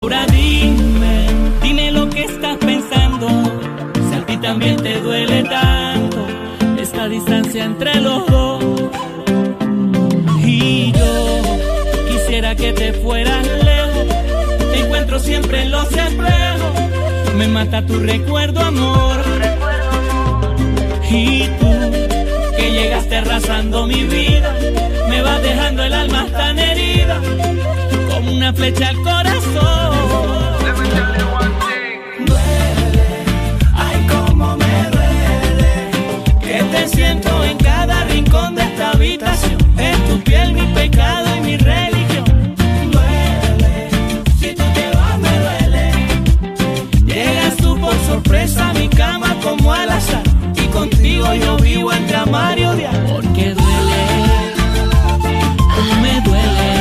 Ahora dime lo que estás pensando, si a ti también te duele tanto esta distancia entre los dos. Y yo quisiera que te fueras lejos, te encuentro siempre en los espejos, me mata tu recuerdo, amor. Y tú, que llegaste arrasando mi vida, me vas dejando el alma tan herida, como una flecha al corazón. Duele, ay cómo me duele, que te siento en cada rincón de esta habitación. Es tu piel mi pecado y mi religión. Duele, si tú te vas me duele. Llegas tú por sorpresa a mi cama como al azar, y contigo yo vivo entre amar y odiar. Porque duele, me duele.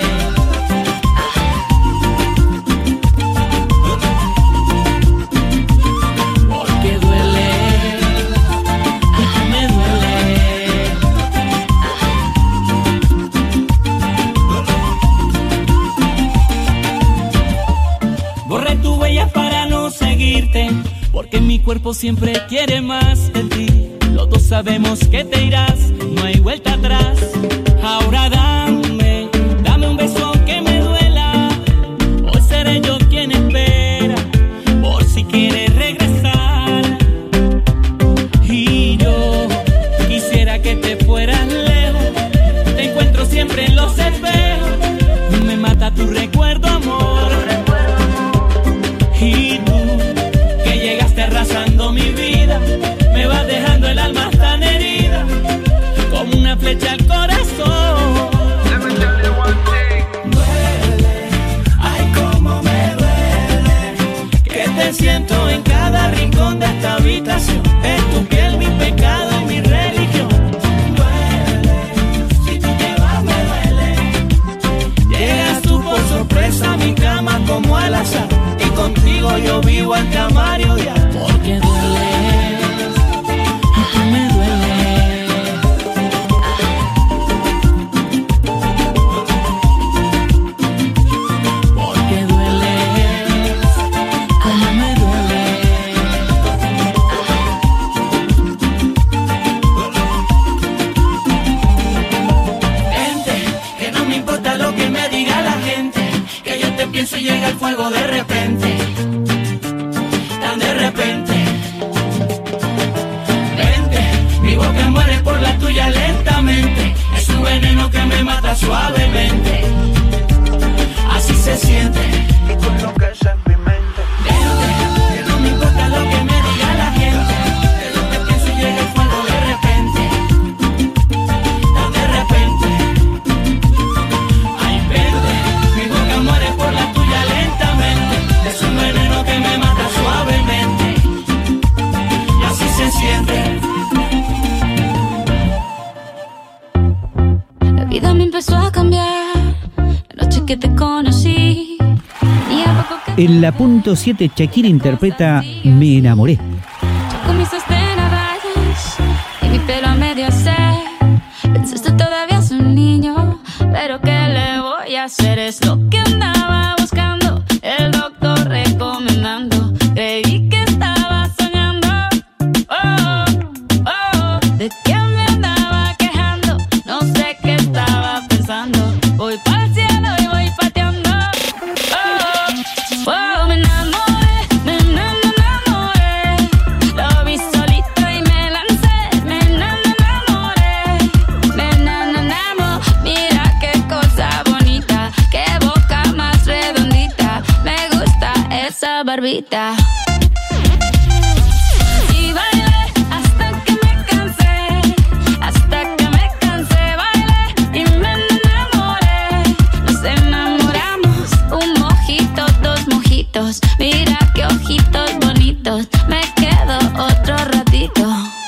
Porque duele, me duele. Borré tu huella para no seguirte, porque mi cuerpo siempre quiere más de ti. Los dos sabemos que te irás, no hay vuelta atrás. Ahora dame un beso aunque me duela. Hoy seré yo quien espera, por si quieres regresar. Y yo quisiera que te fueras lejos, te encuentro siempre en los espejos, me mata tu recuerdo, amor. Y tú, que llegaste arrasando mi vida, me vas dejando el alma tan herida, como una flecha al corazón. Duele, ay cómo me duele, que te siento en cada rincón de esta habitación. Es tu piel mi pecado y mi religión. Duele, si tú te vas me duele. Llegas tú por sorpresa a mi cama como al azar, y contigo yo vivo entre amar y odiar. Porque duele, me duele. Porque duele, como me duele. Vente, que no me importa lo que me diga la gente, que yo te pienso y llega el fuego de repente, tan de repente. Vente, mi boca muere por la tuya lentamente, es un veneno que me mata suavemente, así se siente. Y tú enloqueces mi mente. Vente, que no me importa lo que me diga la gente, que yo te pienso y llega el fuego de repente, tan de repente. Ay, vente, mi boca muere por la tuya lentamente, es un veneno que me mata suavemente, y así se siente. La vida me empezó a cambiar la noche que te conocí. Y a poco que En la punto 7 Shakira interpreta Me enamoré. yo con mis rayas y mi pelo a medio hacer. Pensaste todavía es un niño, pero ¿qué le voy a hacer? Es lo que andaba buscando, el doctor recomendando. Creí que estaba soñando. Oh, oh, ¿de qué me andaba quejando? No sé qué estaba pensando. Voy pa'l cielo y voy pateando. Oh, oh, me enamoré, me enamoré. Lo vi solito y me lancé. Me enamoré, me enamoré. Mira qué cosa bonita, qué boca más redondita. Me gusta esa barbita. Y bailé hasta que me cansé, bailé y me enamoré. Nos enamoramos, un mojito, dos mojitos. Mira qué ojitos bonitos, me quedo otro ratito.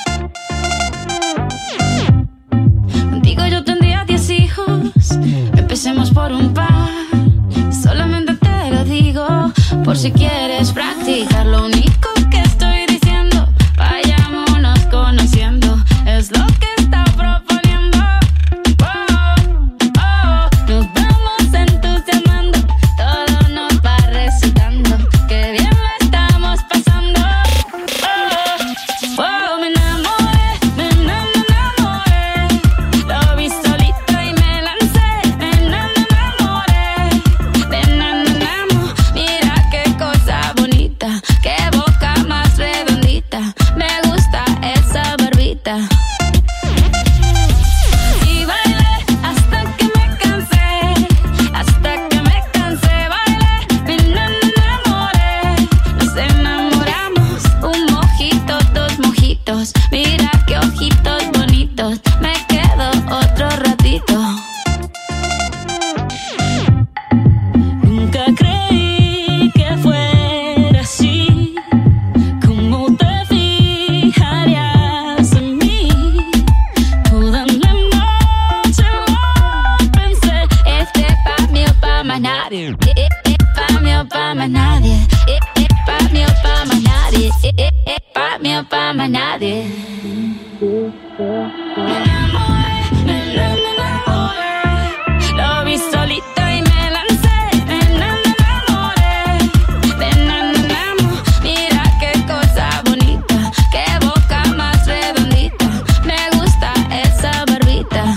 Contigo yo tendría 10 hijos, empecemos por un par. Solamente te lo digo, por si quieres practicar. Lo único que estoy diciendo, vayámonos conociendo, es lo que está proponiendo. Oh, oh, nos vamos entusiasmando, todo nos va pa' más nadie. Pa' mí o pa' más nadie. Pa' mí o pa' más nadie. Me enamoré. Lo vi solito y me lancé. Me enamoré. Mira qué cosa bonita. Qué boca más redondita. Me gusta esa barbita.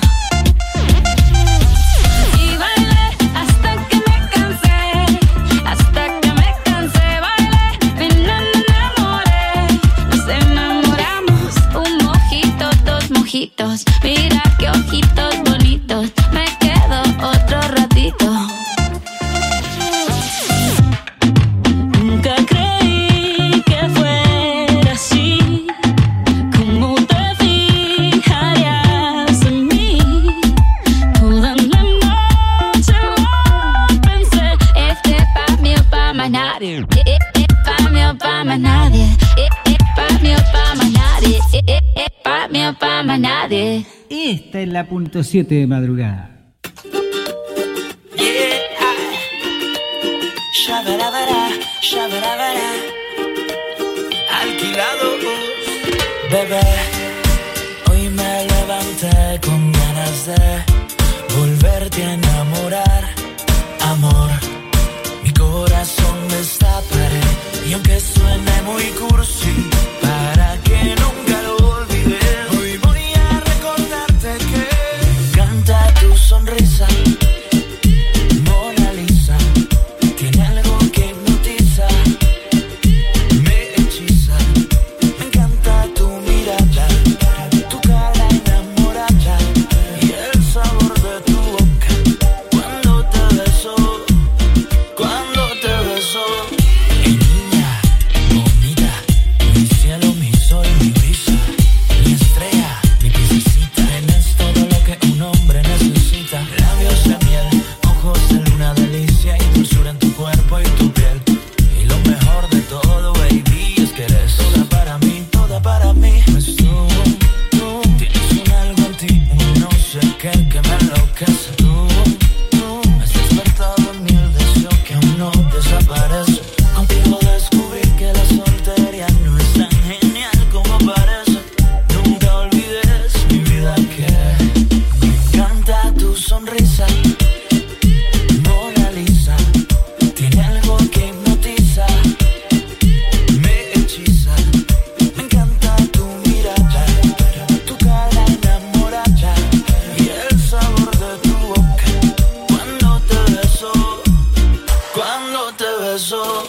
Y bailé hasta que me cansé. Hasta que me cansé. Bailé, me enamoré. Nos enamoramos. Un mojito, dos mojitos. Mira qué ojitos bonitos. Me quedo otro ratito. Nunca creí que fuera así. ¿Cómo te fijarías en mí? Toda la noche lo pensé. Pa' mí o pa' más nadie. Pa' mí o pa' más nadie. Pa' mí o pa' más nadie. Pa' mí o pa' más nadie. Esta es la punto 7 de madrugada. Shabarabara, shabarabara. Alquilados. Bebé, hoy me levanté con ganas de volverte a enamorar. Amor, mi corazón destaparé. Y aunque suene muy cursi, para que nunca lo olvides, hoy voy a recordarte que me encanta tu sonrisa. Mona Lisa, tiene algo que hipnotiza, me hechiza. Me encanta tu mirada, tu cara enamorada y el sabor de tu boca cuando te beso, cuando te beso. Hey niña, bonita, mi cielo, mi sol, mi brisa, mi estrella, mi princesita. Tienes todo lo que un hombre necesita. Labios de miel, ojos de luna, delicia y dulzura en tu cuerpo y tu piel. Y lo mejor de todo, baby, es que eres toda para mí, toda para mí. Pues tú tienes un algo en ti, un no sé qué que me enloquece. Tú has despertado en mí el deseo que aún no desaparece. Contigo descubrí que la soltería no es tan genial como parece. Nunca olvides, mi vida, que me encanta tu sonrisa. Mona Lisa, tiene algo que hipnotiza, me hechiza. Me encanta tu mirada, tu cara enamorada y el sabor de tu boca cuando te beso, cuando te beso.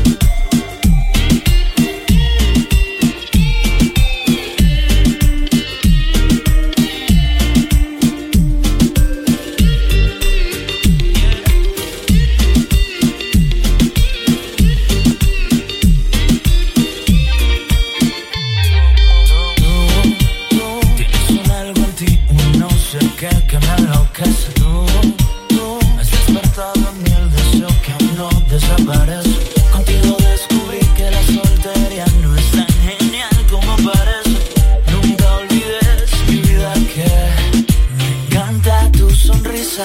Tienes un algo en ti, un no sé qué que me enloquece. Tú has despertado en mí el deseo que aún no desaparece. Contigo descubrí que la soltería no es tan genial como parece. Nunca olvides, mi vida, que me encanta tu sonrisa.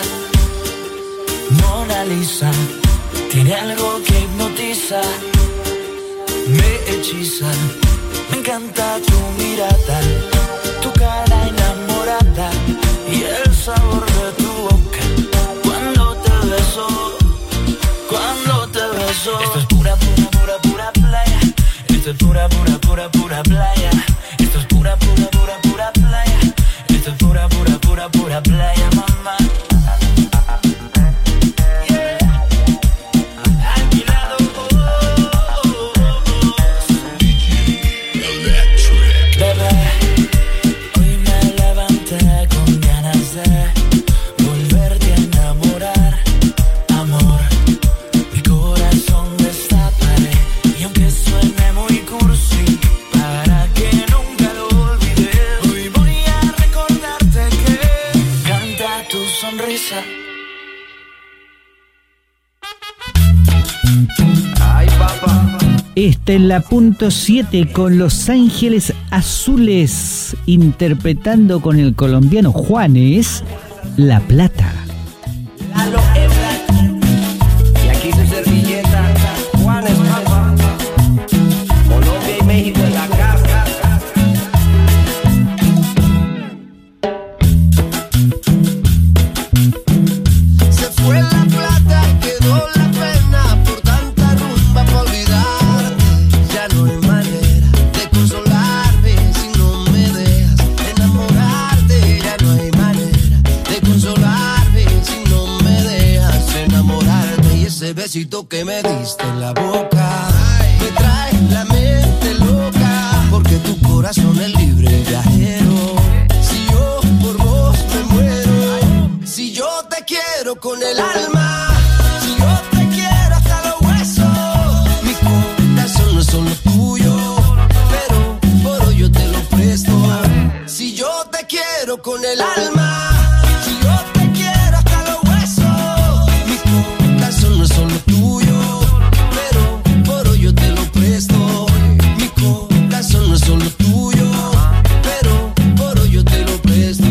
Mona Lisa, tiene algo que hipnotiza, me hechiza. Me encanta tu mirada, tu cara enamorada y el sabor de tu boca cuando te beso, cuando te beso. Esto es pura, pura, pura, pura playa. Esto es pura, pura, pura, pura playa. Esto es pura, pura, pura, pura playa. Esto es pura, pura, pura, pura playa, mamá. Bebé, hoy me levanté con ganas de volverte a enamorar. Amor, mi corazón destaparé. Y aunque suene muy cursi, para que nunca lo olvides, hoy voy a recordarte que me encanta tu sonrisa. Ay, papá. Esta es la punto 7 con Los Ángeles Azules, interpretando con el colombiano Juanes, La Plata. Y aquí su servilleta. lo que me diste en la boca me trae la mente loca, porque tu corazón es libre viajero. Si yo por vos me muero, si yo te quiero con el alma, si yo te quiero hasta los huesos, mi corazón no es solo tuyo, pero por hoy yo te lo presto. Si yo te quiero con el alma, si yo te quiero hasta los huesos, mi corazón no es solo tuyo, pero por hoy yo te lo presto. Mi corazón no es solo tuyo, pero por hoy yo te lo presto.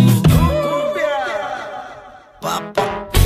Papá.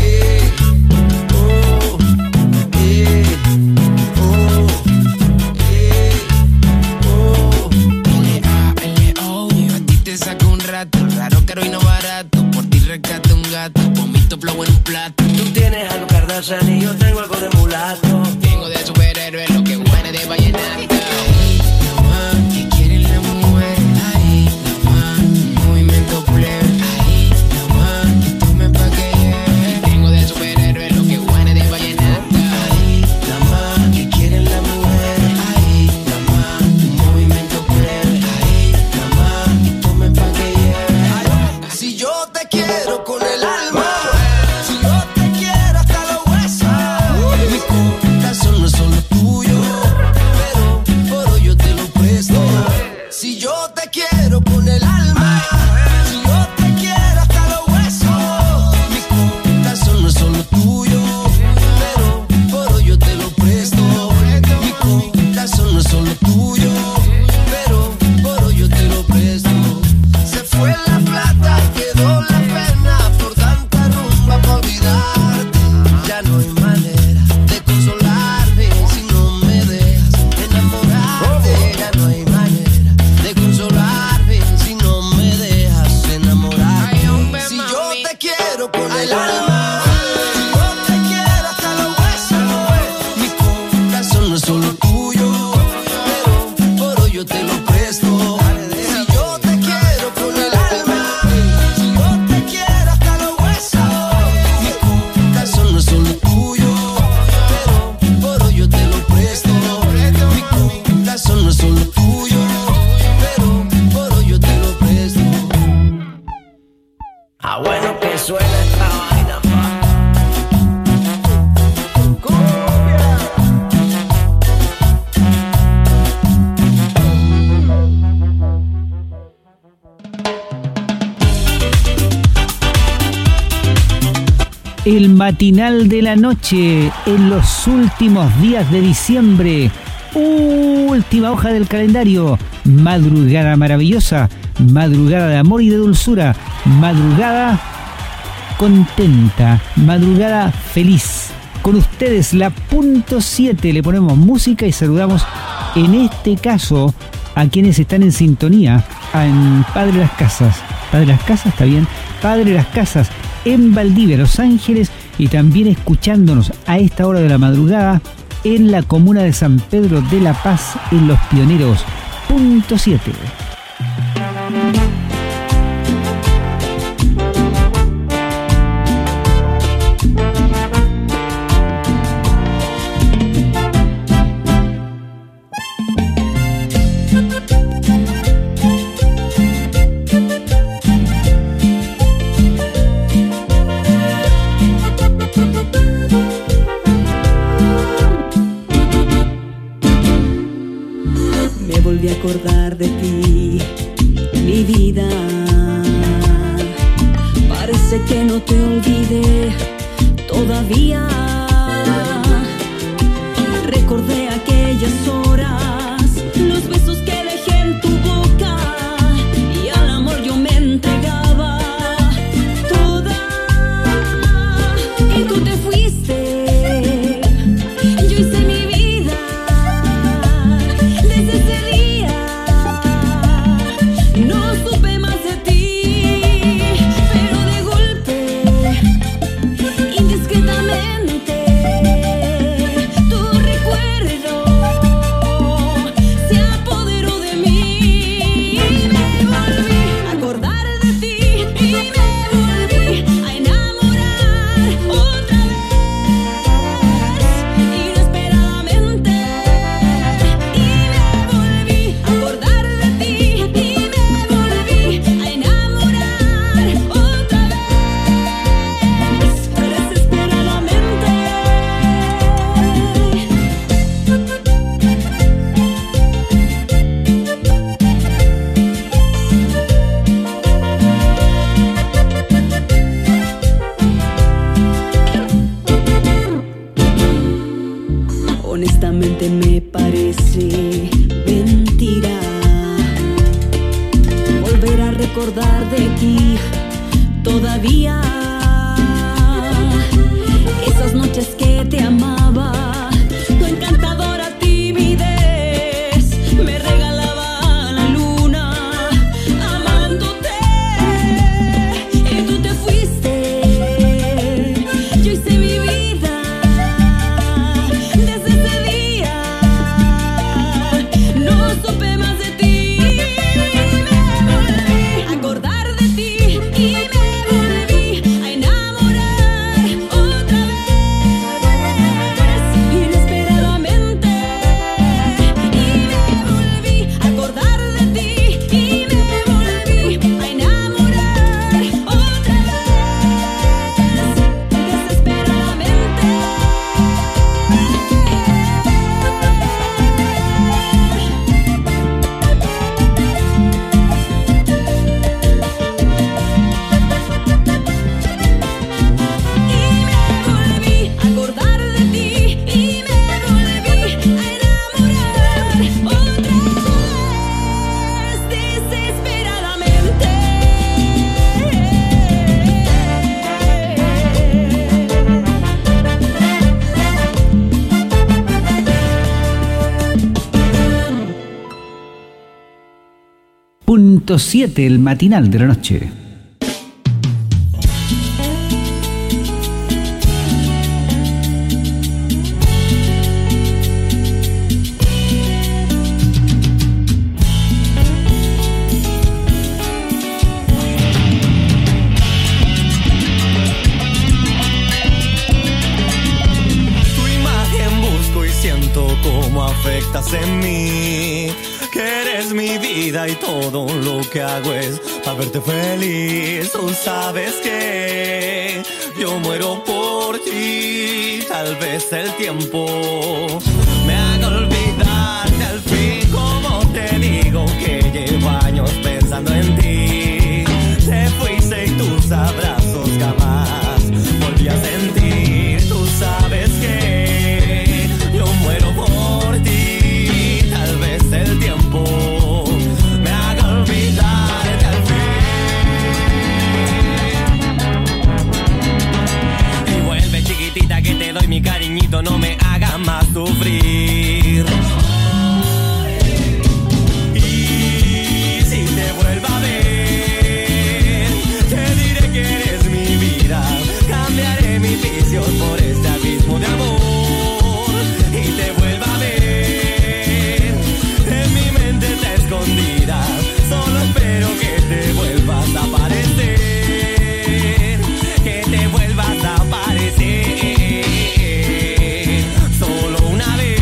Raro, caro y no barato. Por ti rescato un gato. Vomito flow en un plato. Tú tienes algo Kardashian y yo tengo algo de mulato. Tengo de superhéroe lo que huele de vallenato. Ahí, la más que quieren la mujer. Ahí, la más, movimiento plebe. Ahí, la más, que tomen pa' que lleve. Tengo de superhéroe lo que huele de vallenato. Ahí, la más que quieren la mujer. Ahí, la más, movimiento plebe. Ahí, la más, que tomen pa' que lleve. Si yo te quiero con el alma, si yo te quiero hasta los huesos, mi corazón no es solo tuyo, pero por hoy yo te lo presto. Si yo te quiero con el alma, si yo te quiero hasta los huesos, mi corazón no es solo tuyo, pero por hoy yo te lo presto. Mi corazón no es solo tuyo, pero por hoy yo te lo presto. Se fue la plata, quedó la pena por tanta rumba pa' olvidarte. Ya no hay manera de consolarme si no me dejas enamorarte. Ya no hay manera de consolarme si no me dejas enamorarte. Si yo te quiero con el alma, si yo te quiero hasta los huesos, mi corazón no es solo tuyo, pero por hoy yo te lo presto. Si yo te quiero con el alma, si yo te quiero hasta los huesos, mi corazón no es solo tuyo, pero por hoy yo te lo presto. Mi corazón no es solo tuyo, pero por hoy yo te lo presto. Ah, bueno que suena esta vaina, pa. El matinal de la noche en los últimos días de diciembre. Última hoja del calendario. Madrugada maravillosa. Madrugada de amor y de dulzura. Madrugada contenta. Madrugada feliz. Con ustedes la punto 7. Le ponemos música y saludamos en este caso a quienes están en sintonía en Padre Las Casas. Padre Las Casas, está bien. Padre Las Casas en Valdivia, Los Ángeles, y también escuchándonos a esta hora de la madrugada en la comuna de San Pedro de la Paz, en Los Pioneros. Punto 7. Volví a acordar de ti, mi vida. Parece que no te olvidé todavía. Recordé aquellas horas, los besos que dejé en tu boca, y al amor yo me entregaba toda. Y tú te fuiste, yo hice mi vida desde ese día. desesperadamente me parece mentira volver a recordar de ti todavía esas noches que te amaba, tu encantadora timidez me regalaba la luna amándote y tú te fuiste. Yo hice mi vida desde ese día, no supe más de ti, me volví a acordar de ti y me volví a enamorar otra vez, inesperadamente, y me volví a acordar de ti y me volví a enamorar otra vez, desesperadamente. 7, el matinal de la noche. Tu imagen busco y siento cómo afectas en mí. Que eres mi vida y todo lo que hago es para verte feliz. Tú sabes que yo muero por ti. Tal vez el tiempo me haga olvidarte al fin. Como te digo que llevo años pensando en ti. Te fuiste y tus abrazos jamás volví a sentir. Tú sabes que yo muero por ti. Tal vez el tiempo me haga olvidarte al fin. Y vuelve, chiquitita, que te doy mi cariñito, no me hagas más sufrir. Y si te vuelvo a ver, te diré que eres mi vida. Cambiaré mis vicios por este abismo de amor. Y te vuelvo a ver, en mi mente está escondida. Solo espero que te vuelvas a aparecer. Que te vuelvas a aparecer. Solo una vez.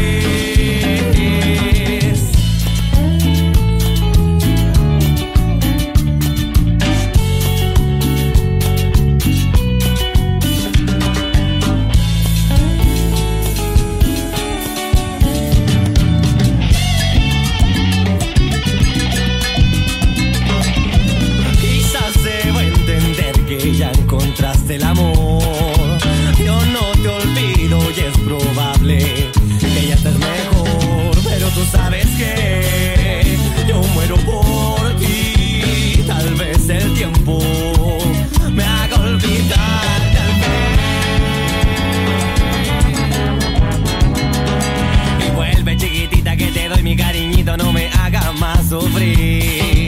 Quizás debo entender que ya encontraste el amor. Yo no te olvido y es probable que ya estés mejor. Pero tú sabes que yo muero por ti. Tal vez el tiempo me haga olvidarte al fin. Y vuelve, chiquitita, que te doy mi cariñito, no me hagas más sufrir.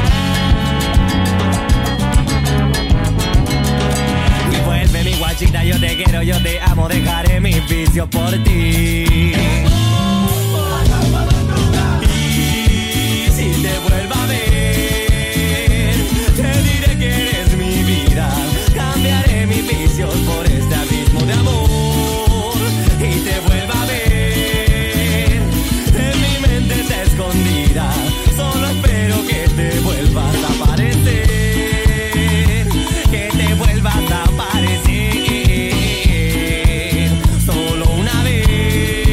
Y vuelve, mi guachita, yo te quiero, yo te amo, dejaré mis vicios por ti. Y si te vuelvo a ver, te diré que eres mi vida. Cambiaré mis vicios por este abismo de amor. Y te vuelvo a ver, en mi mente está escondida. Solo espero que te vuelvas a aparecer. Que te vuelvas a aparecer. Solo una vez.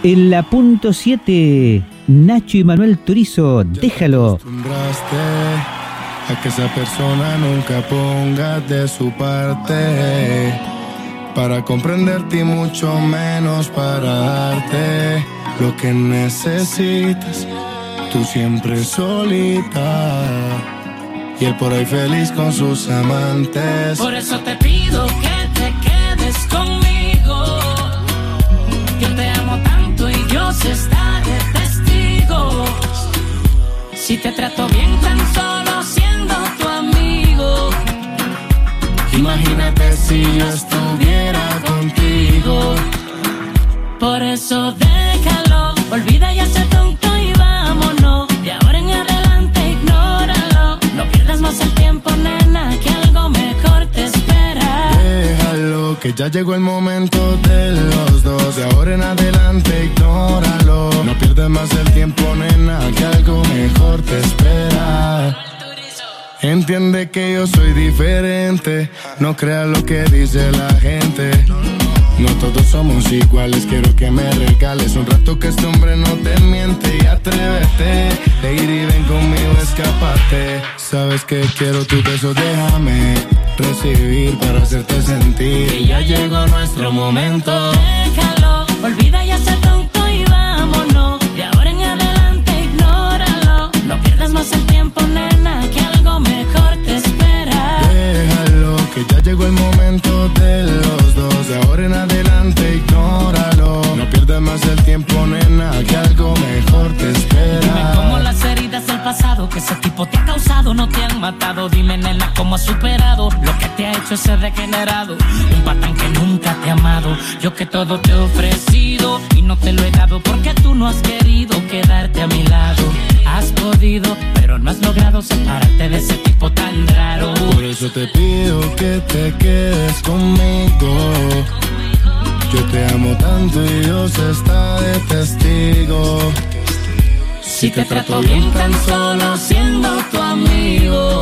En la punto 7, Nacho y Manuel Turizo, déjalo. Acostumbraste a que esa persona nunca ponga de su parte para comprenderte y mucho menos para darte lo que necesitas. Tú siempre solita y él por ahí feliz con sus amantes. Por eso te pido que te quedes conmigo. Yo te amo tanto y Dios está de testigo. Si te trato bien tan solo siendo tu amigo. Imagínate si yo estuviera contigo. Por eso déjalo, olvida ya ese tonto y vámonos. De ahora en adelante ignóralo. No pierdas más el tiempo, nena, que algo mejor te espera. Déjalo, que ya llegó el momento de los dos. De ahora en adelante ignóralo. No pierdas más el tiempo, nena, que algo mejor te espera. Entiende que yo soy diferente. No creas lo que dice la gente. No todos somos iguales. Quiero que me regales un rato que este hombre no te miente. Y atrévete, lady, ven conmigo, escápate. Sabes que quiero tu beso, déjame recibir para hacerte sentir que ya llegó nuestro momento. Déjalo, olvida ya ese tonto y vámonos. De ahora en adelante ignóralo. No pierdas más el tiempo, nena, que algo mejor te espera. Déjalo, que ya llegó el momento de los dos. De ahora en adelante ignóralo. No pierdas más el tiempo, nena, que algo mejor te espera. Dime cómo las heridas del pasado que ese tipo te ha causado no te han matado. Dime, nena, cómo has superado lo que te ha hecho ese degenerado. Un patán que nunca te ha amado. Yo que todo te he ofrecido y no te lo he dado porque tú no has querido quedarte a mi lado. Has podido, pero no has logrado separarte de ese tipo tan raro. Por eso te pido que te quedes conmigo. Yo te amo tanto y Dios está de testigo. Si te trato bien tan solo siendo tu amigo.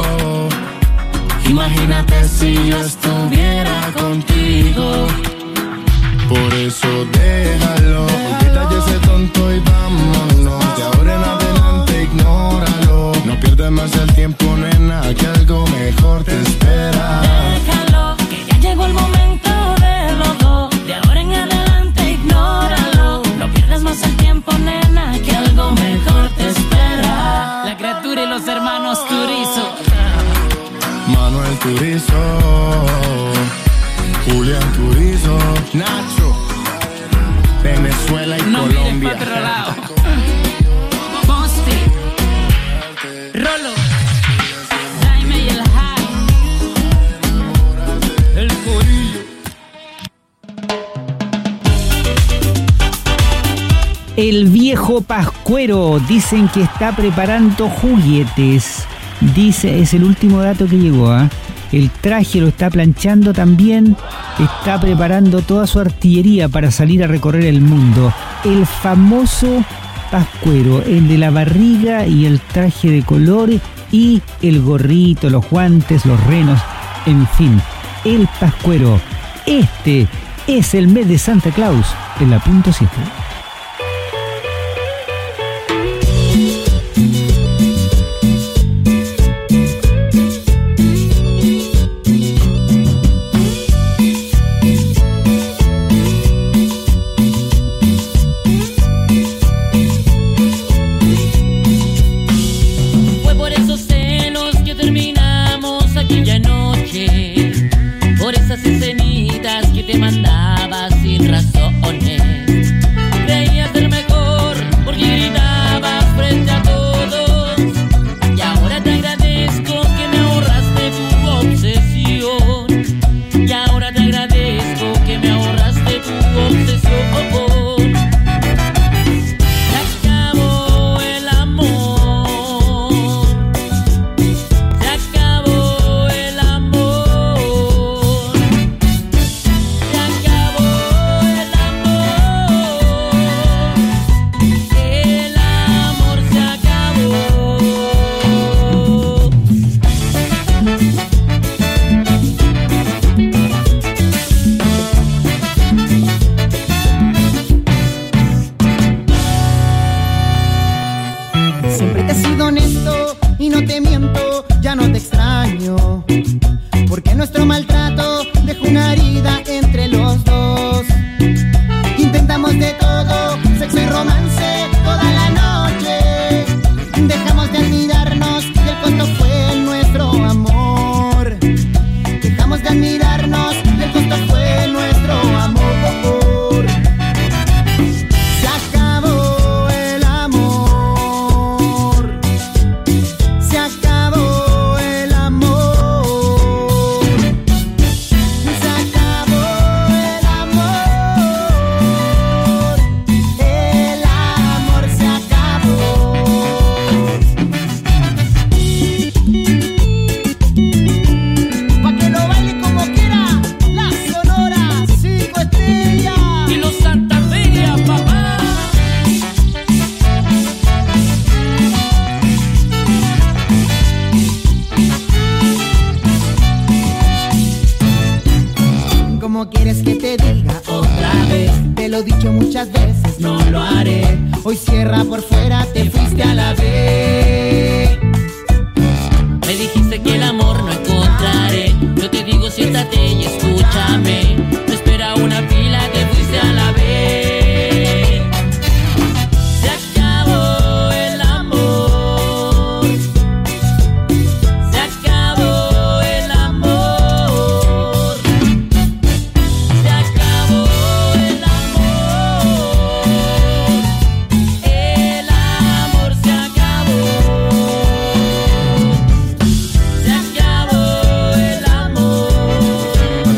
Imagínate si yo estuviera contigo. Por eso déjalo, olvida ya ese tonto y vámonos. De ahora en adelante ignóralo. No pierdas más el tiempo, nena, que algo mejor te espera. Déjalo, que ya llegó el momento de los dos. De ahora en adelante ignóralo. No pierdas más el tiempo, nena, que algo mejor te espera. La criatura y los hermanos Turizo. Manuel Turizo, Julián Turizo, Nacho, Venezuela y no Colombia. mires pa' otro lado. Bosti, Rolo, Jaime y el High, el Corillo. El viejo Pascuero, dicen que está preparando juguetes. Dice, es el último dato que llegó, ¿eh? El traje lo está planchando también, está preparando toda su artillería para salir a recorrer el mundo. El famoso Pascuero, el de la barriga y el traje de color y el gorrito, los guantes, los renos, en fin, el Pascuero. Este es el mes de Santa Claus en la punto 7. Escenitas que te mandaba sin razones. Siempre te he sido honesto y no te miento, ya no te extraño, porque nuestro maltrato dejó una herida entre los dos. Intentamos de todo, sexo y romance toda la noche. Dejamos de admirarnos y el costo fue nuestro amor. Dejamos de admirarnos y el costo fue nuestro amor. Se acabó el amor. Se acabó el amor. Se acabó el amor. El amor se acabó. Pa' que lo baile como quiera, la Sonora 5 estrellas. Y los Santa Feria, papá. ¿Cómo quieres que te diga otra vez? Te lo he dicho muchas veces, no lo haré. Hoy cierra por fuera, te fuiste a la vez. Me dijiste que el amor no encontraré. Yo te digo, siéntate y escúchame. No espera una fila, te fuiste a la vez. Se acabó el amor. Se acabó el amor. Se acabó el amor. El amor se acabó. Se acabó el amor.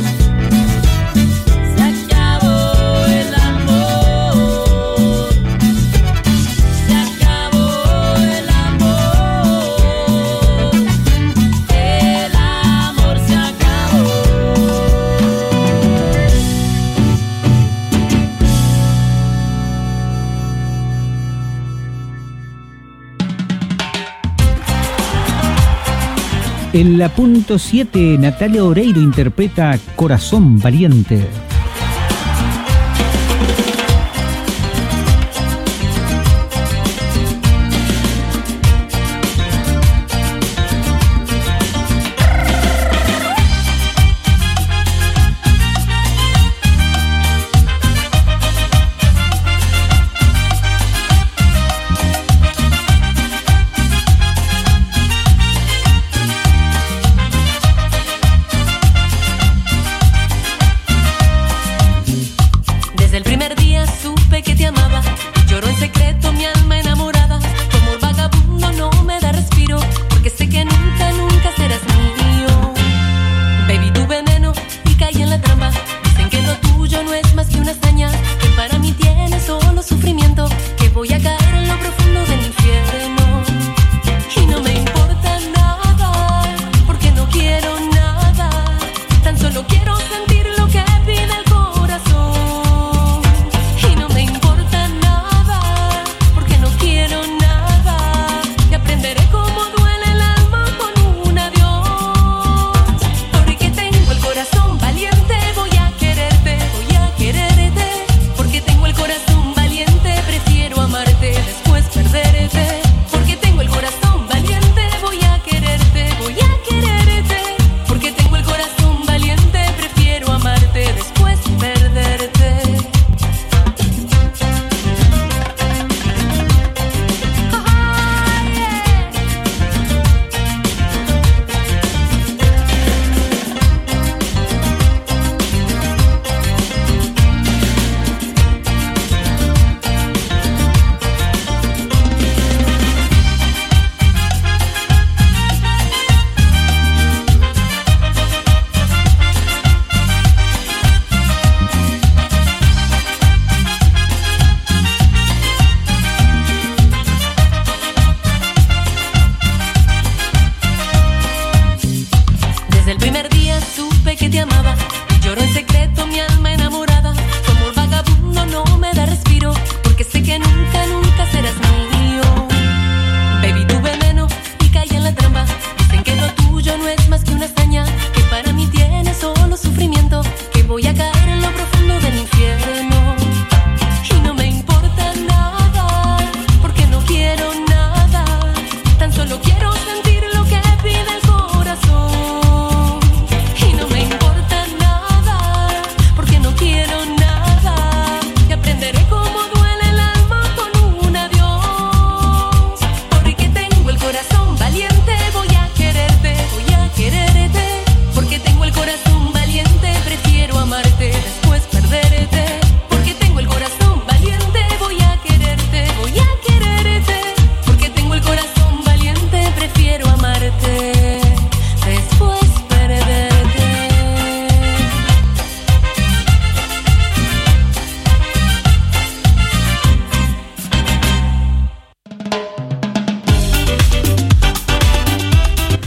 Se acabó el amor. Se acabó el amor. El amor se acabó. En la punto 7, Natalia Oreiro interpreta Corazón Valiente.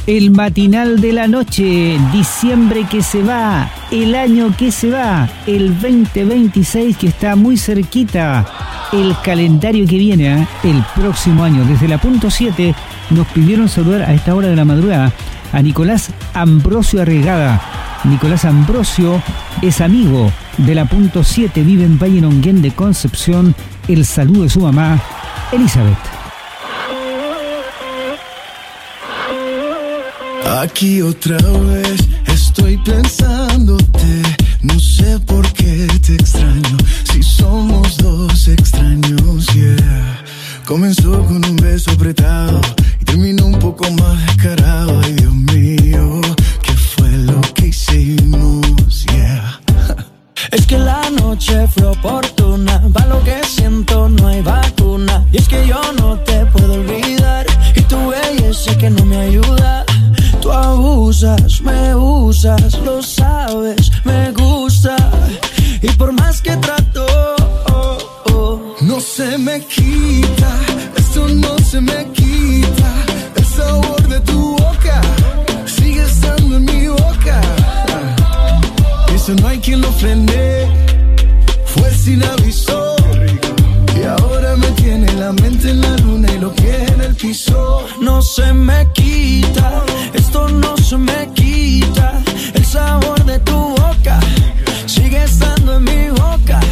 El matinal de la noche, diciembre que se va, el año que se va, el 2026 que está muy cerquita, el calendario que viene, el próximo año. Desde la punto 7 nos pidieron saludar a esta hora de la madrugada a Nicolás Ambrosio Arriagada. Nicolás Ambrosio es amigo de la punto 7, vive en Valle Nonguén de Concepción. El saludo de su mamá, Elizabeth. Aquí otra vez estoy pensándote, no sé por qué te extraño, si somos dos extraños, yeah. Comenzó con un beso apretado y terminó un poco más descarado, ay Dios mío, ¿qué fue lo que hicimos, yeah? Es que la noche fue oportuna, pa' lo que siento no hay vacuna. Y es que yo no te puedo olvidar, y tu belleza que no me ayuda. Tú abusas, me usas, lo sabes, me gusta. Y por más que trato, no se me quita, esto no se me quita. El sabor de tu boca sigue estando en mi boca. Y eso no hay quien lo frene, fue sin aviso. Y ahora me tiene la mente en la luna y los pies en el piso. no se me quita, esto no se me quita. El sabor de tu boca sigue estando en mi boca.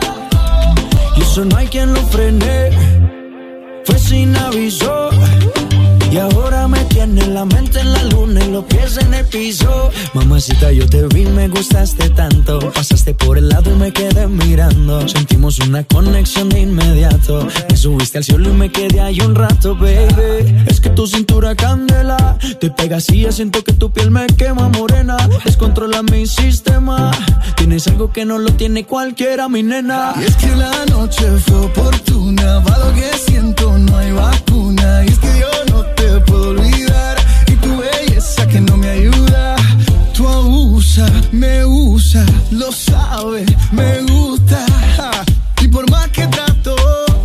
Y eso no hay quien lo frene, fue sin aviso. Y ahora me tiene la mente en la luna y los pies en el piso. Mamacita, yo te vi, me gustaste tanto. Pasaste por el lado y me quedé mirando. Sentimos una conexión de inmediato. Me subiste al cielo y me quedé ahí un rato, baby. Es que tu cintura candela, te pegas y ya siento que tu piel me quema morena. Descontrola mi sistema, tienes algo que no lo tiene cualquiera, mi nena. Y es que la noche fue oportuna, va lo que siento, no hay vacuna. Y es que yo no te puedo olvidar, y tu belleza que no me ayuda. Tú abusas, me usas, lo sabes, me gusta. Y por más que trato,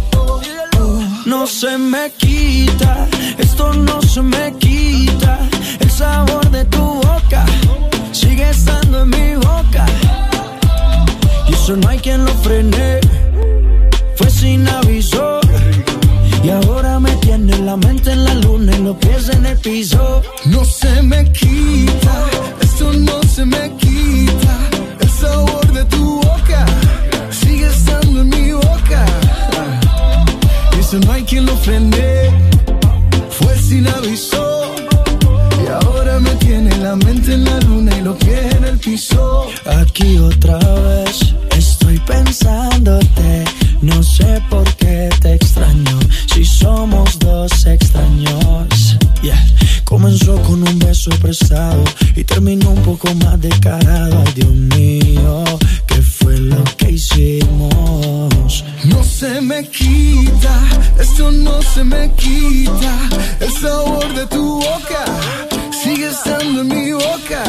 no se me quita, esto no se me quita. El sabor de tu boca sigue estando en mi boca. Y eso no hay quien lo frene, fue sin aviso. Y ahora me tiene la mente en la luna y los pies en el piso. no se me quita, esto no se me quita. El sabor de tu boca sigue estando en mi boca. Y eso no hay quien lo frene, fue sin aviso. Y ahora me tiene la mente en la luna y los pies en el piso. Aquí otra vez estoy pensándote, no sé por qué te extraño, si somos dos extraños, yeah. Comenzó con un beso prestado y terminó un poco más descarado. Ay Dios mío, ¿qué fue lo que hicimos? No se me quita, esto no se me quita. El sabor de tu boca sigue estando en mi boca.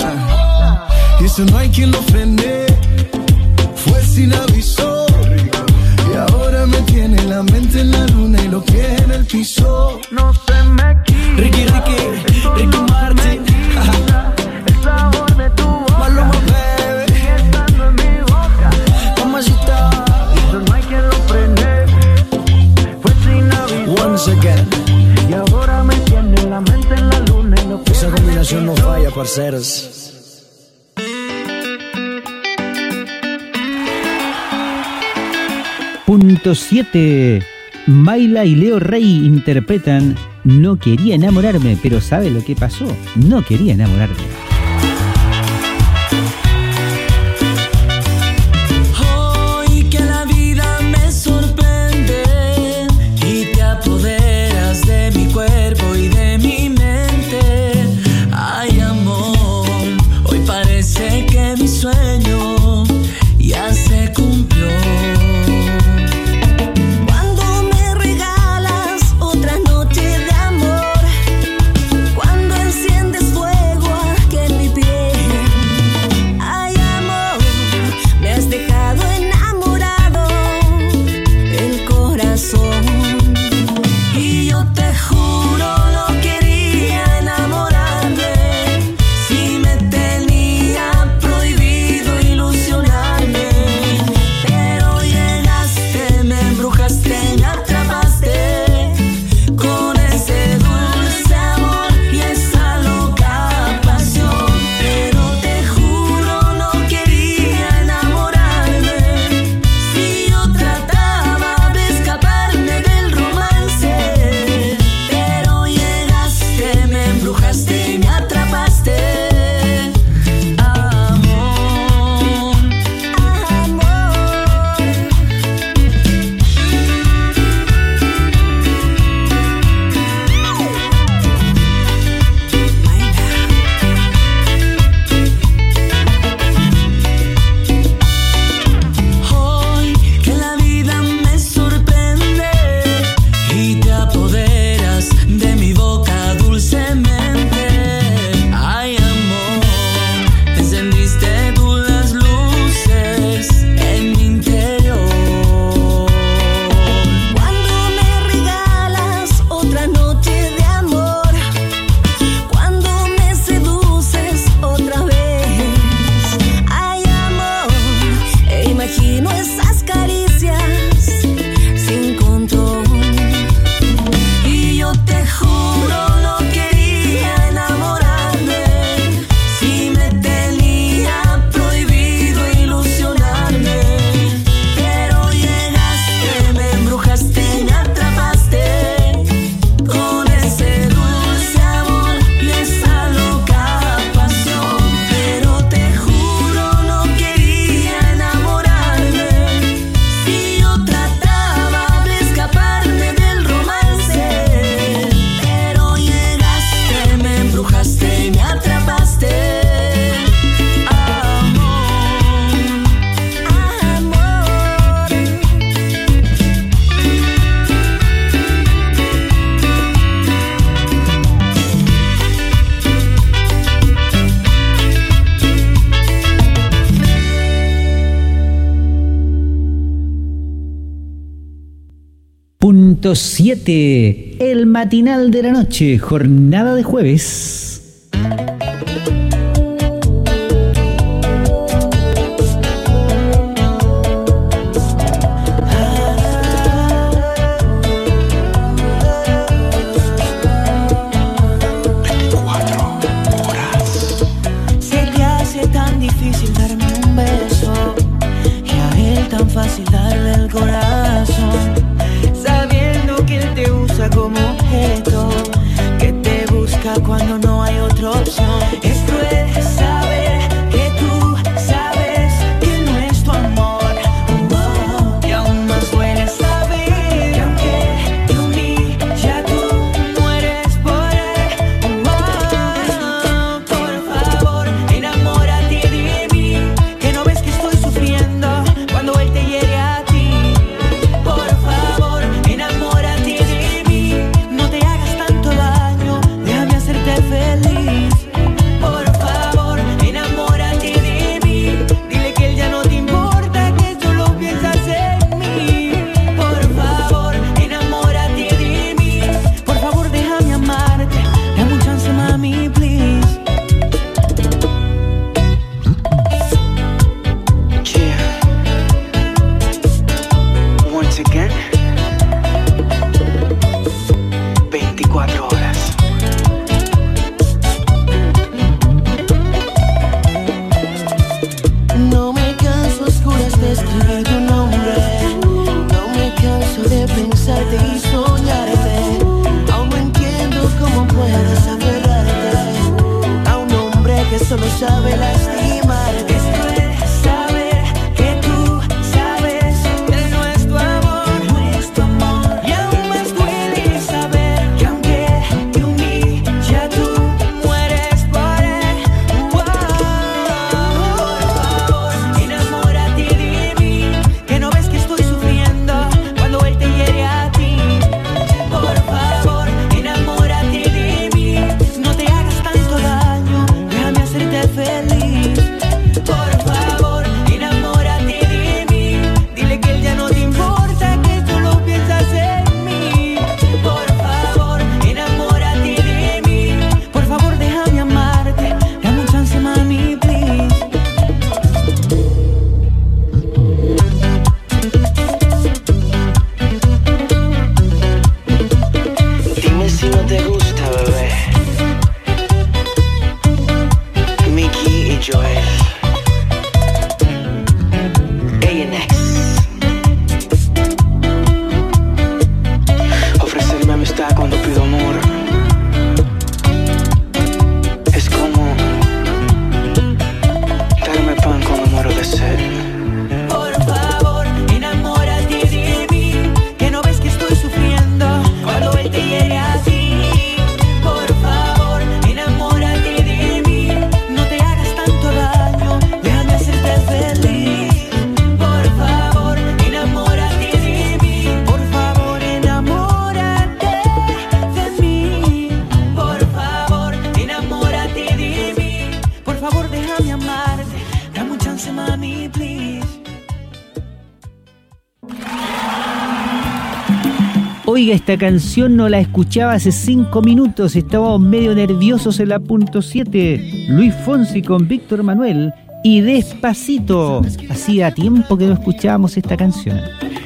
Y eso no hay quien lo frene, fue sin aviso. Y ahora me tiene la mente en la luna y los pies en el piso. No se me quita. Ricky Martin. El sabor de tu boca. Maluma, baby. Sigue estando en mi boca. Mamacita. Eso no hay quien lo frene, fue sin aviso. Once again. Y ahora me tiene la mente en la luna y los pies. Esa combinación no falla, parceros. Punto 7. Mayla y Leo Rey interpretan No quería enamorarme, pero ¿sabe lo que pasó? No quería enamorarme. Hoy que la vida me sorprende y te apoderas de mi cuerpo y de mi mente. Ay, amor, hoy parece que mi sueño ya se cumplió. Otra noche de amor, cuando enciendes fuego 100.7, el matinal de la noche, jornada de jueves. Fácil darle el corazón, sabiendo que él te usa como objeto, que te busca cuando no hay otra opción. Es cruel saber que tú sabes que no es tu amor, y aún más duele saber que aunque te humilla tú mueres por él. Por favor, enamórate de mí, que no ves que estoy sufriendo cuando él te hiere a ti. Por favor, enamórate de mí, no te hagas tanto daño, déjame hacerte feliz. Por favor, enamórate de mí, dile que él ya no te importa, que solo piensas en mí. Por favor, enamórate de mí, por favor déjame amarte, dame un chance mami, please. Once again, 24 horas. No me canso a oscuras de escribir tu nombre, no me canso de pensarte y soñarte. Aún no entiendo cómo puedes aferrarte a un hombre que solo sabe lastimarte. Esto es saber que tú sabes que no es tu amor, no es tu amor. Y aún más duele saber que aunque te humilla tú mueres por él. Por favor, enamórate de mí, que no ves que estoy sufriendo cuando él te hiere a ti. Por favor, enamórate de mí, no te hagas tanto daño, déjame hacerte feliz. Por favor, enamórate de mí, dile que él ya no te importa, que solo piensas en mí. Por favor, enamórate de mí, por favor déjame amarte, dame un chance mami, please. Dime si no te gusta, bebé. Mickey y Joel. ANX. Ofrecerme amistad cuando pido amor es como darme pan cuando muero de sed. Por favor, enamórate de mí, que no ves que estoy sufriendo cuando él te hiere a ti. Por favor, enamórate de mí, no te hagas tanto daño, déjame hacerte feliz. Por favor, enamórate de mí, por favor, enamórate de mí. Por favor, enamórate de mí, por favor, déjame amarte, dame un chance mami, please. Oiga, esta canción no la escuchaba hace 5 minutos, estábamos medio nerviosos en la punto 7. Luis Fonsi con Víctor Manuel y Despacito. Hacía tiempo que no escuchábamos esta canción.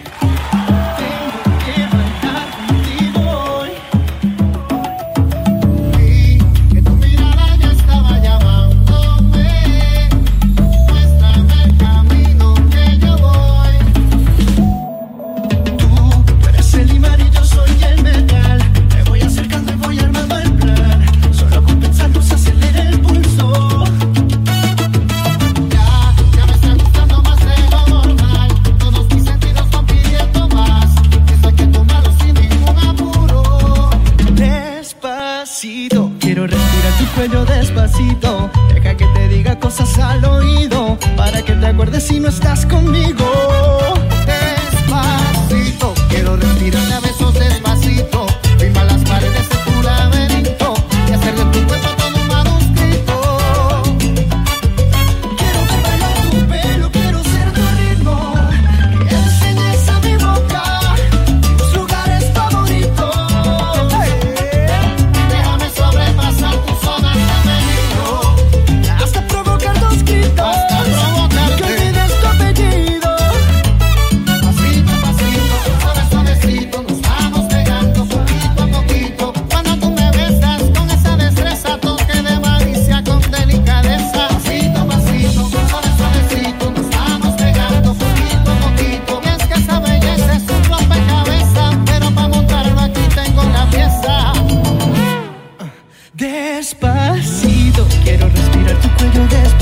Que tu mirada ya estaba llamándome. Muéstrame el camino que yo voy. Tú eres el imán y yo soy el metal. Me voy acercando y voy armando el plan. Solo con pensarlo se acelera el pulso. Ya me está gustando más de lo normal. Todos mis sentidos van pidiendo más. Esto hay que tomarlo sin ningún apuro. Despacito, quiero respirar tu cuello despacito. Deja que te diga cosas al oído, para que te acuerdes si no estás conmigo. Despacito, quiero respirar a besos despacito. Firma las paredes de tu laberinto y hacer de tu cuerpo todo un manuscrito. Quiero ver bailar tu pelo, quiero ser tu ritmo. Que enseñes a mi boca los lugares donde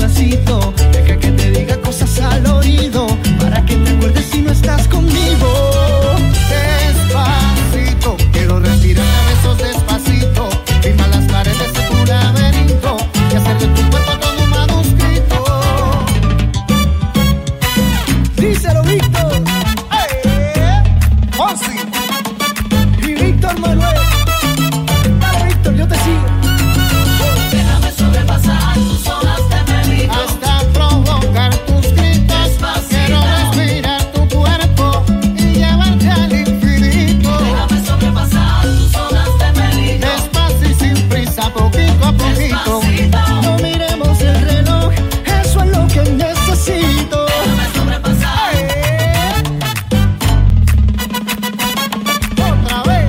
despacito, deja que te diga cosas al oído, para que te acuerdes si no estás conmigo. Despacito, quiero respirar a besos despacito, firma las paredes de tu laberinto y hacer de tu cuerpo todo un manuscrito. Díselo, Víctor. Fonsi y Víctor Manuel. Dale, Víctor, yo te sigo. Déjame sobrepasar tus olas de peligro, Hasta provocar tus gritos. Quiero respirar tu cuerpo y llevarte al infinito. déjame sobrepasar tus olas de peligro. Despacio y sin prisa, poquito a poquito. Despacito. No miremos el reloj, eso es lo que necesito. Déjame sobrepasar. Otra vez.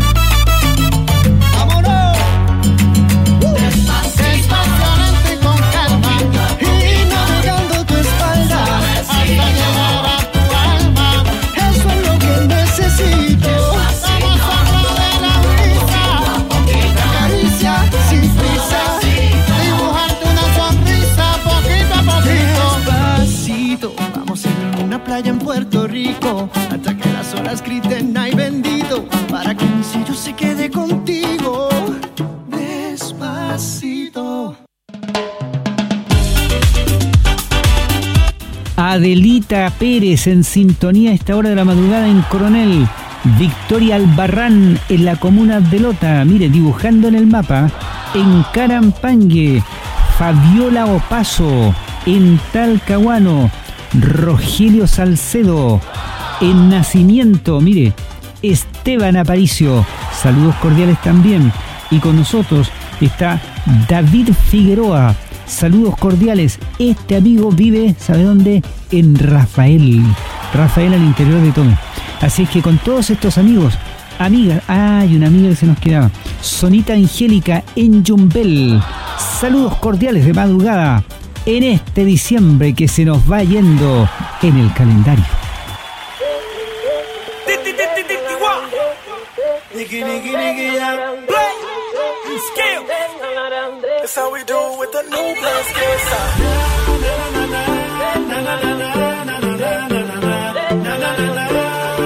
Vámonos. Despacito. Despacio, lento y con calma, y navegando tu espalda hasta llegar a tu alma. Eso es lo que necesito. Vamos a de la brisa, caricia sin prisa, dibujarte una sonrisa poquito a poquito. Despacito, vamos a ir a una playa en Puerto Rico hasta que las olas griten ay bendito, para que mi sello se quede contigo. Despacito. Adelita Pérez en sintonía a esta hora de la madrugada en Coronel. Victoria Albarrán en la comuna de Lota, mire, dibujando en el mapa. En Carampangue, Fabiola Opaso. En Talcahuano, Rogelio Salcedo. En Nacimiento, mire, Esteban Aparicio. Saludos cordiales también. Y con nosotros está David Figueroa. Saludos cordiales. Este amigo vive, ¿sabe dónde? En Rafael. Rafael al interior de todo. Así es que con todos estos amigos, amigas, hay una amiga que se nos quedaba. Sonita Angélica en Yumbel. Saludos cordiales de madrugada en este diciembre que se nos va yendo en el calendario. Nigga, nigga, nigga, yeah. Play. Skill. That's how we do it with the new play skill sound. Na na na na na na na na na na na na na na.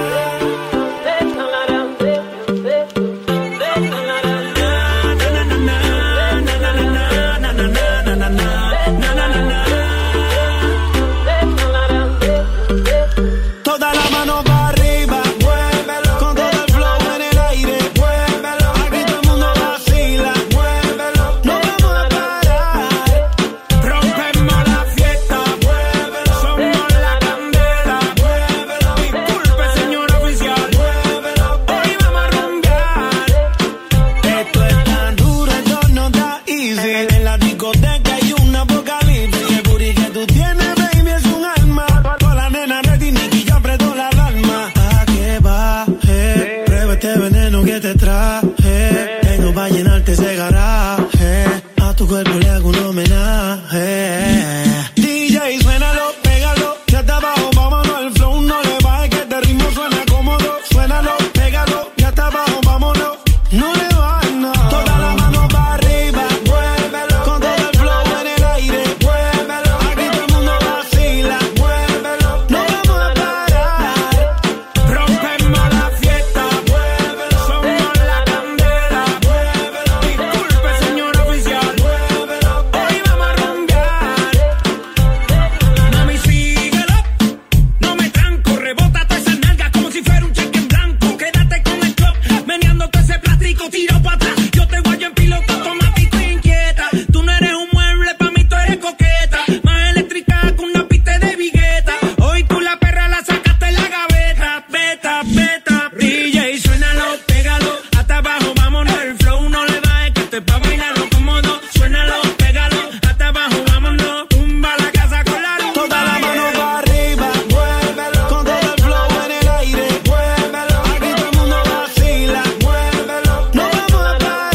Toda la mano para arriba, muévelo, con todo el flow en el aire, muévelo, aquí todo el mundo vacila, muévelo, no vamos a parar, rompemos la fiesta, muévelo, somos la candela, muévelo, disculpe señor oficial, muévelo, hoy vamos a rumbear, esto es tan duro, esto no está easy, en la discoteca hay un apocalipsis, el booty que tú tienes, baby, es un alma, toda la nena ready, Nicky, yo aprieto la alarma, a que baje, prueba este veneno que te traje, tengo pa' llenarte ese garaje, a tu cuerpo le hago un homenaje, DJ, suénalo, pégalo, ya está abajo, vámonos, el flow no le baje, que este ritmo suena cómodo, suénalo, pégalo, ya está abajo, vámonos, no le bajes, no, toda la mano para arriba, muévelo, con todo el flow en el aire, muévelo, aquí todo el mundo vacila, muévelo, no vamos a parar, rompemos la fiesta, muévelo, somos la candela, muévelo, disculpe señor oficial, muévelo, hoy vamos a rumbear, mami síguelo, no me tranco, rebota toda esa nalga como si fuera un cheque en blanco, quédate con el club, meneándote ese plástico, tiro para atrás, yo te guayo en piloto automático e inquieta, tú no eres un mueble, pa' mí tú eres coqueta, más eléctrica que una pista de vigueta, hoy tú la perra la sacaste en la gaveta, beta, beta, DJ, suénalo, pégalo, hasta abajo, vámonos, el flow no le baje, que te pa' bailarlo cómodo, suénalo, pégalo, hasta abajo, vámonos, tumba la casa con la luz, toda la mano para arriba, muévelo, con todo el flow en el aire, muévelo, aquí todo el mundo vacila, muévelo, no vamos a parar,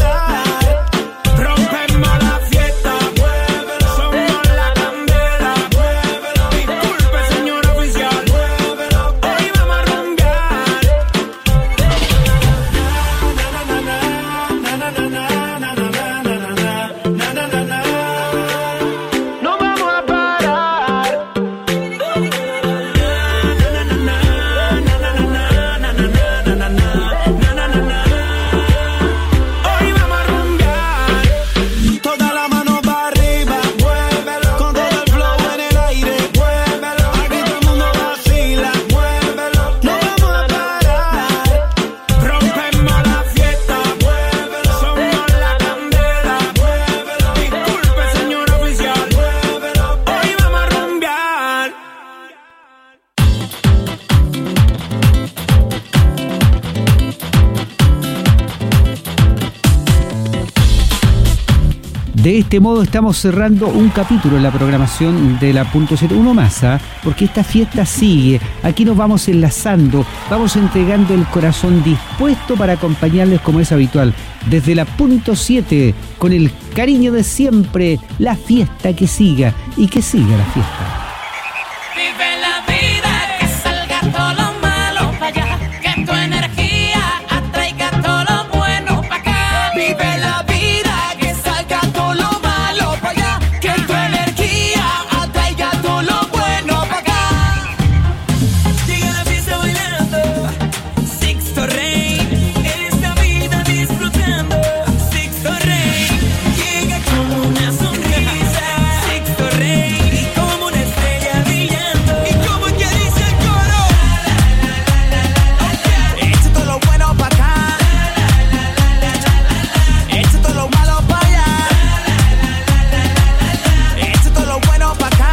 De este modo estamos cerrando un capítulo en la programación de la Punto 7, uno más, porque esta fiesta sigue. Aquí nos vamos enlazando, vamos entregando el corazón dispuesto para acompañarles como es habitual. Desde la Punto 7, con el cariño de siempre, la fiesta que siga y que siga la fiesta. Vive la vida, que salga todo lo malo para allá, que tu energía atraiga todo lo bueno para acá. Vive la vida, que salga todo lo malo para allá, que tu energía atraiga todo lo bueno para acá. Llega la fiesta bailando, Sixto Rey, en esta vida disfrutando. Sixto Rey, llega con una sonrisa. Sixto Rey, y como una estrella brillando. Y como que dice el coro, Echa todo lo bueno para acá, echa todo lo malo para allá, echa todo lo bueno para acá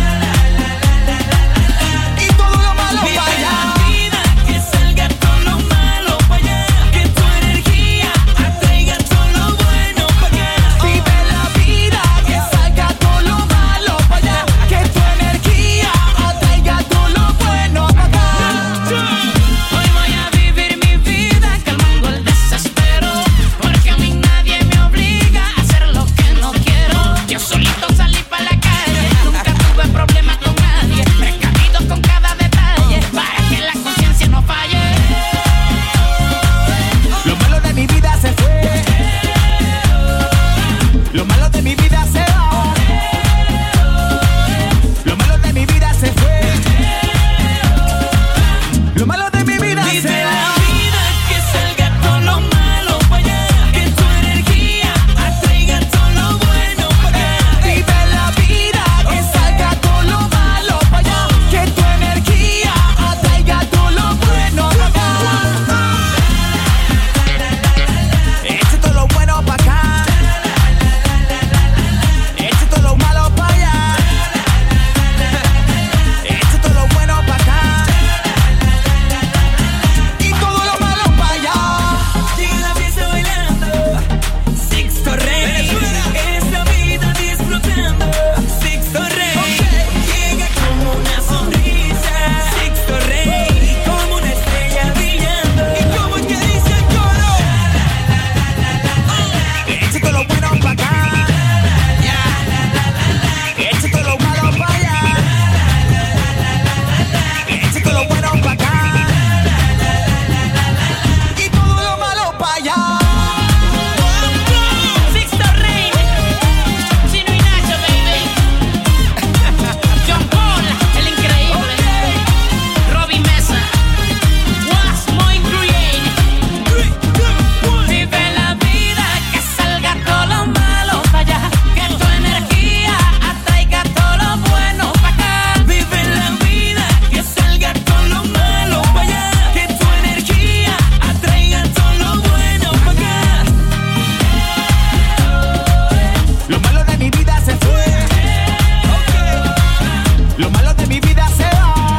y todo lo malo vive para la allá. vida, que salga todo lo malo para allá, que tu energía atraiga todo lo bueno para acá. Vive la vida, que salga todo lo malo para allá, que tu energía atraiga todo lo bueno para acá. Hoy voy a vivir mi vida calmando el desespero, porque a mí nadie me obliga a hacer lo que no quiero. Yo solito salí para la calle, nunca tuve problemas con nadie, precavido con cada detalle, para que la conciencia no falle. Lo malo de mi vida se fue, lo malo de mi vida se va, lo malo de mi vida se fue, lo malo de mi vida Vive se la va. vida, que salga todo lo malo para allá, que tu energía atraiga todo lo bueno para acá. Vive la vida, que salga todo lo malo para allá, que tu energía atraiga todo lo bueno para acá. Echa todo lo bueno para acá, echa todo lo malo para allá, echa todo lo bueno para acá y todo lo malo para allá. Llega la fiesta bailando, Sixto Rey, esta vida disfrutando. Sixto Rey, llega como una sonrisa. Sixto Rey, como una estrella brillando. Y como que dice el coro, Echa todo lo bueno para acá, echa todo lo malo para allá, echa todo lo bueno para acá y todo lo malo para allá. Sixto Rey, Chino y Nacho, baby. John Paul, el increíble. Robbie Mesa, Was Muy Create. Vive la vida, que salga todo lo malo para allá, que tu energía atraiga todo lo bueno para acá. Vive la vida, que salga todo lo malo para allá, que tu energía atraiga todo lo bueno para acá. Lo malo de mi vida se fue, lo malo de mi vida se va,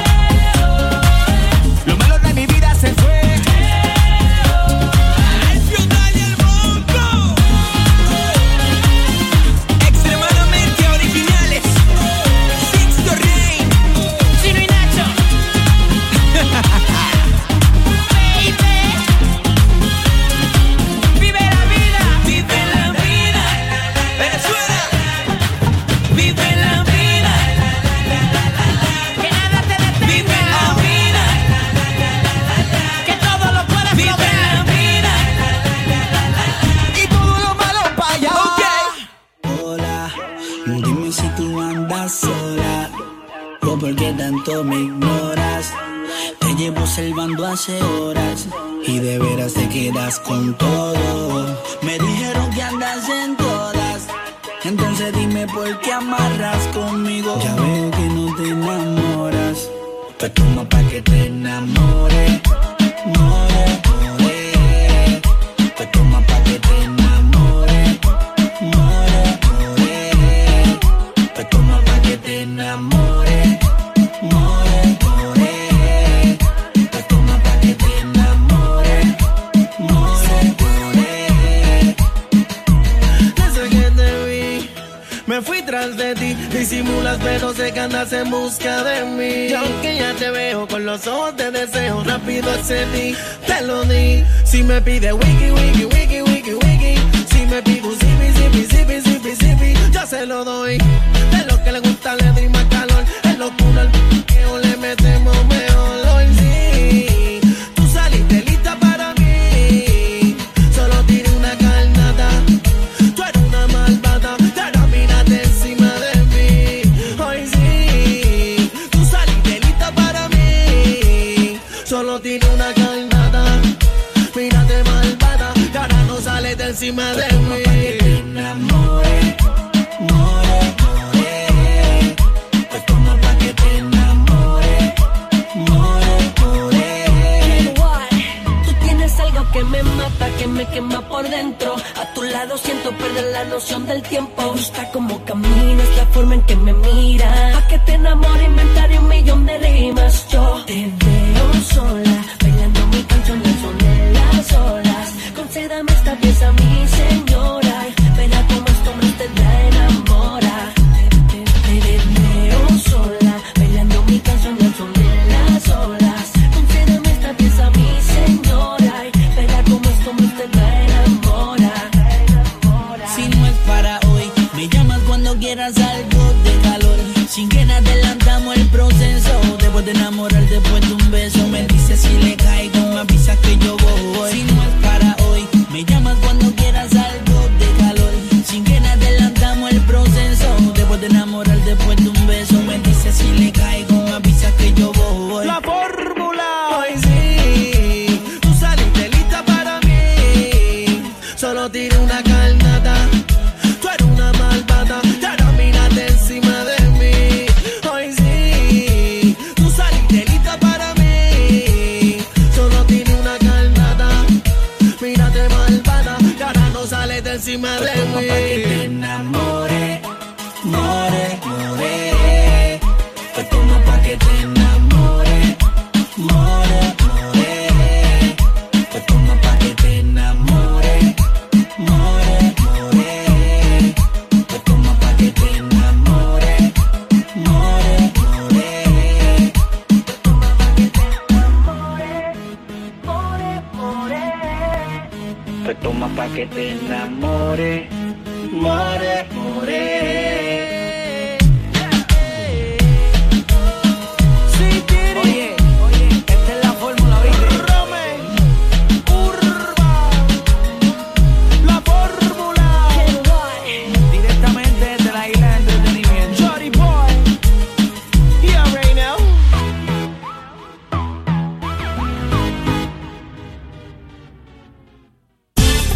lo malo de mi vida se fue. Extremadamente originales, Sixto Rey, Chino y Nacho. Baby, vive la vida, Venezuela, vive la vida, que nada te detenga, vive la vida, que todo lo puedas lograr, vida, Y todo lo malo para allá. Hola, dime si tú andas sola o por qué tanto me ignoras. Te llevo observando hace horas y de veras te quedas con todo. Me dijeron que andas en todas, entonces dime por qué amarras conmigo. Ya veo que no te enamoras, pues toma pa' que te enamore, more, more. Pues toma pa' que te enamore, more, more. Pues toma pa' que te enamore, more, more. Pues toma pa' que te enamore, more, more. Desde que te Disimulas pero sé que andas en busca de mí. Y aunque ya te veo con los ojos de deseo, rápido accedí, te lo di. Si me pide wiki, wiki, wiki, wiki, wiki, si me pide un zipi, zipi, zipi, zipi, zipi, yo se lo doy. De lo que le gusta le doy más calor. Es locura el p***eo, le metemos mejor. Hoy sí, tú saliste lista para mí. Solo tiré una carnada. Tú eres una malvada, ahora mírate encima de mí. Hoy sí, tú saliste lista para mí. Solo tiré una carnada. Mírate malvada, que ahora no sales de encima de mí. Pa' que te enamores, more, more. Pues toma pa' que te enamores, more, more. Tú tienes algo que me mata, que me quema por dentro. A tu lado siento perder la noción del tiempo. Me gusta cómo caminas, la forma en que me miras. Pa' que te enamore inventaré 1.000.000 de rimas. Yo te veo sola, bailando mi canción al son de las olas. Concédame esta pieza, mi señora. Verá cómo este hombre te enamora. Te veo sola, bailando mi canción al son de las olas. Concédame esta pieza, mi señora. Verá cómo este hombre te enamora. Si no es para hoy, me llamas cuando quieras algo de calor. Sin que adelantamos el proceso. Después de enamorar, después de un beso, me dices si le caigo, me avisas que yo voy. Si no es para hoy, me llamas cuando quieras algo de calor. Sin que adelantamos el proceso. Después de enamorar, después de un beso, me dices si le caigo, me avisas que yo voy. La fórmula. Hoy sí, tú saliste lista para mí. Solo tiré una carnada. Tú eres una malvada, y ahora mírate encima de mí. Hoy sí, tú saliste lista para mí. Solo tiré una carnada. Mírate malvada, y ahora no sales de encima de mí. Pa' que te enamore, more, more. Pues toma pa' que te enamore, more, more. Pues toma pa' que te enamore, more, more. Pues toma pa' que te enamore, more, more. Pues toma pa' que te enamore, more, more. Pues toma pa' que te enamore, more, more.